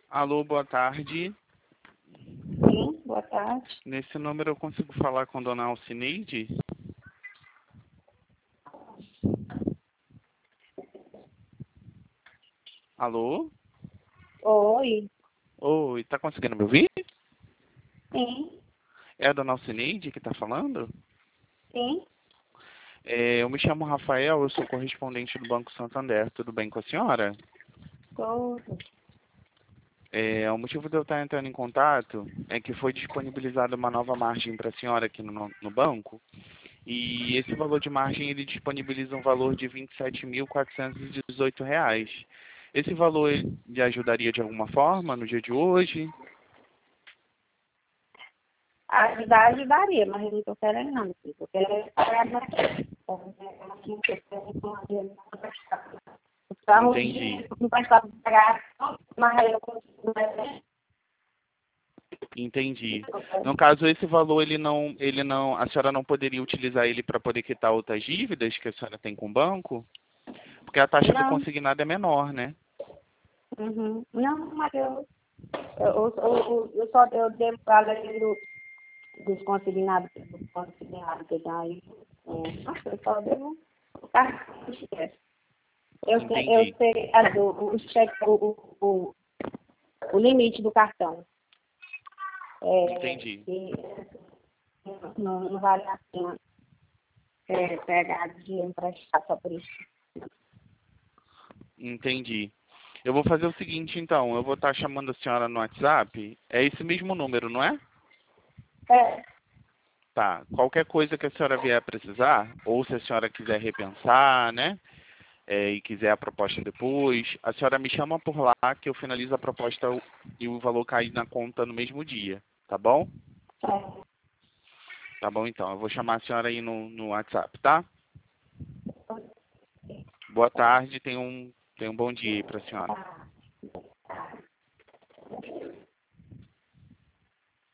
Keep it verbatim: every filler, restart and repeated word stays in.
Alô, boa tarde. Sim, boa tarde. Nesse número eu consigo falar com Dona Alcineide? Alô? Oi. Oi, tá conseguindo me ouvir? Sim, É a Dona Alcineide que tá falando? sim. É, eu me chamo Rafael, eu sou correspondente do Banco Santander. Tudo bem com a senhora? Tudo. É, o motivo de eu estar entrando em contato é que foi disponibilizada uma nova margem para a senhora aqui no, no banco. E esse valor de margem, ele disponibiliza um valor de vinte e sete mil quatrocentos e dezoito reais. Esse valor ele lhe ajudaria de alguma forma no dia de hoje? Ajudar, ajudaria, mas eu não estou querendo não, filho. Eu quero pagar mais. O carro Entendi, não vai só pagar, mas aí eu consigo mais. entendi. No caso, esse valor, ele não, ele não, a senhora não poderia utilizar ele para poder quitar outras dívidas que a senhora tem com o banco? Porque a taxa do Não. consignado é menor, né? Uhum. Não, mas eu, eu, eu, eu, eu só eu devo falar do, dos consignados, dos consignados que tem aí. É, nossa, eu só devo o carro. Eu sei, eu Entendi, sei a do, o, cheque, o, o, o limite do cartão. É, entendi, e não, não vale a pena é, pegar dinheiro emprestado só por isso. entendi. Eu vou fazer o seguinte, então. Eu vou estar chamando a senhora no WhatsApp. É esse mesmo número, não é? É, Tá. Qualquer coisa que a senhora vier a precisar, ou se a senhora quiser repensar, né? É, e quiser a proposta depois, a senhora me chama por lá que eu finalizo a proposta e o valor cai na conta no mesmo dia. Tá bom? é. Tá bom, então. Eu vou chamar a senhora aí no, no WhatsApp, tá? Boa tarde. Tenha um, tenha um bom dia aí pra senhora. Tá.